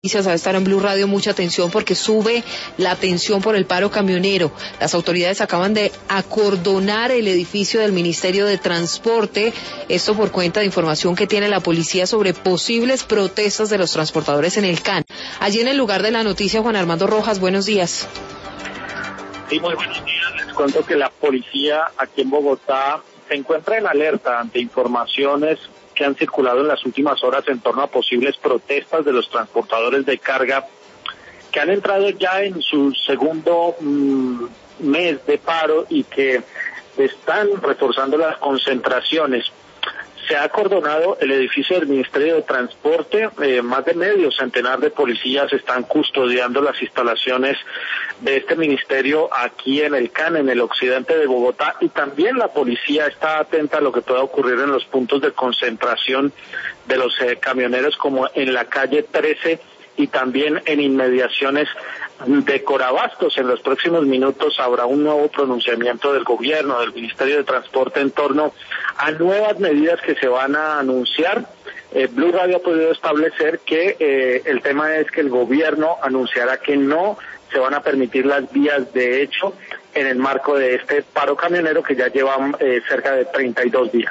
A estar en Blue Radio, mucha atención porque sube la tensión por el paro camionero. Las autoridades acaban de acordonar el edificio del Ministerio de Transporte, esto por cuenta de información que tiene la policía sobre posibles protestas de los transportadores en el CAN. Allí en el lugar de la noticia, Juan Armando Rojas, buenos días. Sí, muy buenos días. Les cuento que la policía aquí en Bogotá se encuentra en alerta ante informaciones que han circulado en las últimas horas en torno a posibles protestas de los transportadores de carga que han entrado ya en su segundo mes de paro y que están reforzando las concentraciones. Se ha acordonado el edificio del Ministerio de Transporte, más de medio centenar de policías están custodiando las instalaciones de este ministerio aquí en el CAN, en el occidente de Bogotá, y también la policía está atenta a lo que pueda ocurrir en los puntos de concentración de los camioneros, como en la calle 13 y también en inmediaciones de Corabastos. En los próximos minutos habrá un nuevo pronunciamiento del gobierno, del Ministerio de Transporte en torno a nuevas medidas que se van a anunciar. Blue Radio ha podido establecer que el tema es que el gobierno anunciará que no se van a permitir las vías de hecho en el marco de este paro camionero que ya lleva cerca de 32 días.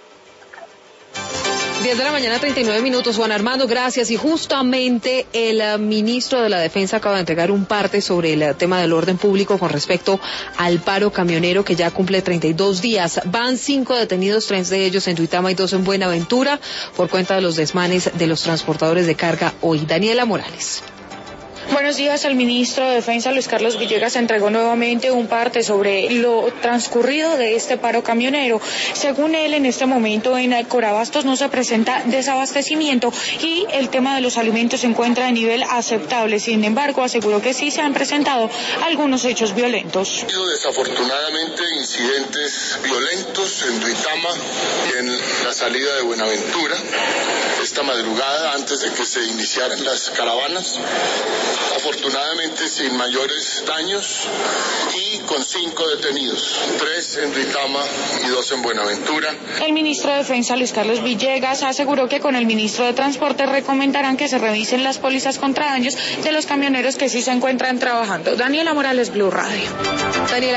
10 de la mañana, 39 minutos. Juan Armando, gracias. Y justamente el ministro de la Defensa acaba de entregar un parte sobre el tema del orden público con respecto al paro camionero que ya cumple 32 días. Van 5 detenidos, 3 de ellos en Duitama y 2 en Buenaventura, por cuenta de los desmanes de los transportadores de carga hoy. Daniela Morales. Buenos días. El ministro de Defensa, Luis Carlos Villegas, entregó nuevamente un parte sobre lo transcurrido de este paro camionero. Según él, en este momento en Corabastos no se presenta desabastecimiento y el tema de los alimentos se encuentra a nivel aceptable. Sin embargo, aseguró que sí se han presentado algunos hechos violentos. Desafortunadamente, incidentes violentos en Duitama y en la salida de Buenaventura esta madrugada antes de que se iniciaran las caravanas. Afortunadamente sin mayores daños y con 5 detenidos, 3 en Duitama y 2 en Buenaventura. El ministro de Defensa, Luis Carlos Villegas, aseguró que con el ministro de Transporte recomendarán que se revisen las pólizas contra daños de los camioneros que sí se encuentran trabajando. Daniela Morales, Blue Radio.